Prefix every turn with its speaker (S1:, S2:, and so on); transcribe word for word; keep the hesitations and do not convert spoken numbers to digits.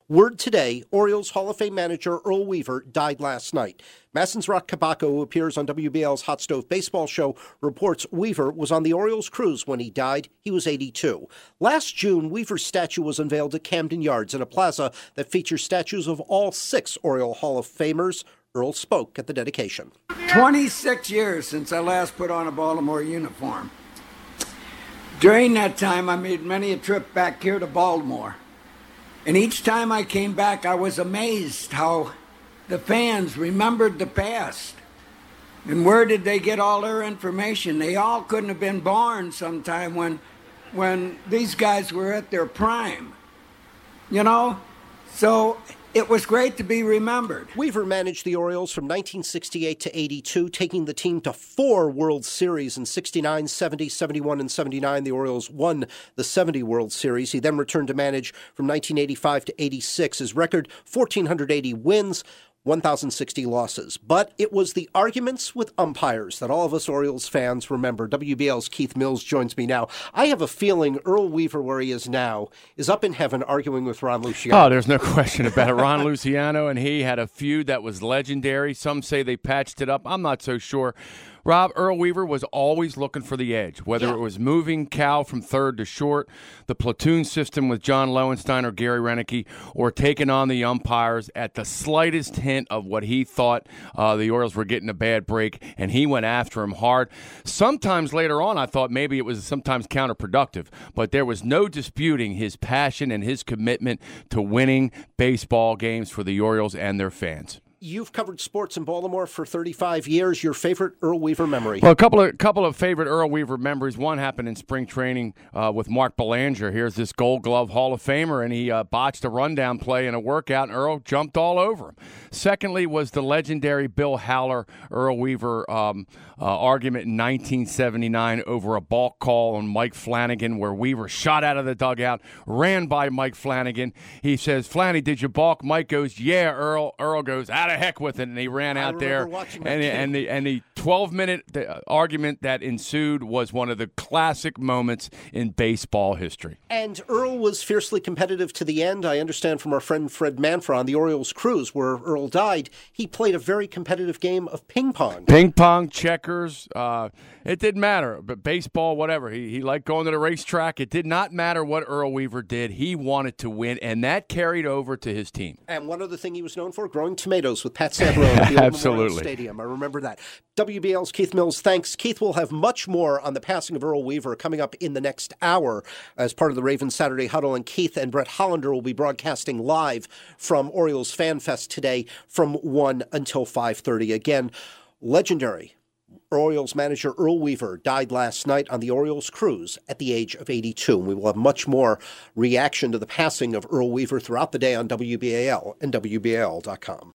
S1: Word today, Orioles Hall of Fame manager Earl Weaver died last night. Masson's Rock Kabako, who appears on W B L's Hot Stove Baseball Show, reports Weaver was on the Orioles cruise when he died. He was eighty-two. Last June, Weaver's statue was unveiled at Camden Yards in a plaza that features statues of all six Oriole Hall of Famers. Earl spoke at the dedication.
S2: twenty-six years since I last put on a Baltimore uniform. During that time, I made many a trip back here to Baltimore. And each time I came back, I was amazed how the fans remembered the past. And where did they get all their information? They all couldn't have been born sometime when, when these guys were at their prime. You know? So it was great to be remembered.
S1: Weaver managed the Orioles from nineteen sixty-eight to eighty-two, taking the team to four World Series in sixty-nine, seventy, seventy-one, and seventy-nine. The Orioles won the seventy World Series. He then returned to manage from nineteen eighty-five to eighty-six. His record, one thousand four hundred eighty wins, one thousand sixty losses. But it was the arguments with umpires that all of us Orioles fans remember. W B L's Keith Mills joins me now. I have a feeling Earl Weaver, where he is now, is up in heaven arguing with Ron Luciano.
S3: Oh, there's no question about it. Ron Luciano and he had a feud that was legendary. Some say they patched it up. I'm not so sure. Rob, Earl Weaver was always looking for the edge, whether yeah. it was moving Cal from third to short, the platoon system with John Lowenstein or Gary Renicky, or taking on the umpires at the slightest hint of what he thought uh, the Orioles were getting a bad break, and he went after him hard. Sometimes later on, I thought maybe it was sometimes counterproductive, but there was no disputing his passion and his commitment to winning baseball games for the Orioles and their fans.
S1: You've covered sports in Baltimore for thirty-five years. Your favorite Earl Weaver memory?
S3: Well, a couple of couple of favorite Earl Weaver memories. One happened in spring training uh, with Mark Belanger. Here's this Gold Glove Hall of Famer, and he uh, botched a rundown play in a workout, and Earl jumped all over him. Secondly was the legendary Bill Haller Earl Weaver um, uh, argument in nineteen seventy-nine over a balk call on Mike Flanagan, where Weaver shot out of the dugout, ran by Mike Flanagan. He says, "Flanny, did you balk?" Mike goes, "Yeah, Earl." Earl goes, "Out of heck with it," and he ran out there. And, and the and the twelve-minute argument that ensued was one of the classic moments in baseball history.
S1: And Earl was fiercely competitive to the end. I understand from our friend Fred Manfra on the Orioles cruise, where Earl died, he played a very competitive game of ping pong.
S3: Ping pong, checkers, uh, it didn't matter. But baseball, whatever. He, he liked going to the racetrack. It did not matter what Earl Weaver did. He wanted to win, and that carried over to his team.
S1: And one other thing he was known for, growing tomatoes with Pat Savarone at the old Memorial Stadium. I remember that. W B L's Keith Mills, thanks. Keith will have much more on the passing of Earl Weaver coming up in the next hour as part of the Ravens Saturday Huddle, and Keith and Brett Hollander will be broadcasting live from Orioles Fan Fest today from one until five thirty. Again, legendary Orioles manager Earl Weaver died last night on the Orioles cruise at the age of eighty-two. We will have much more reaction to the passing of Earl Weaver throughout the day on W B A L and W B A L dot com.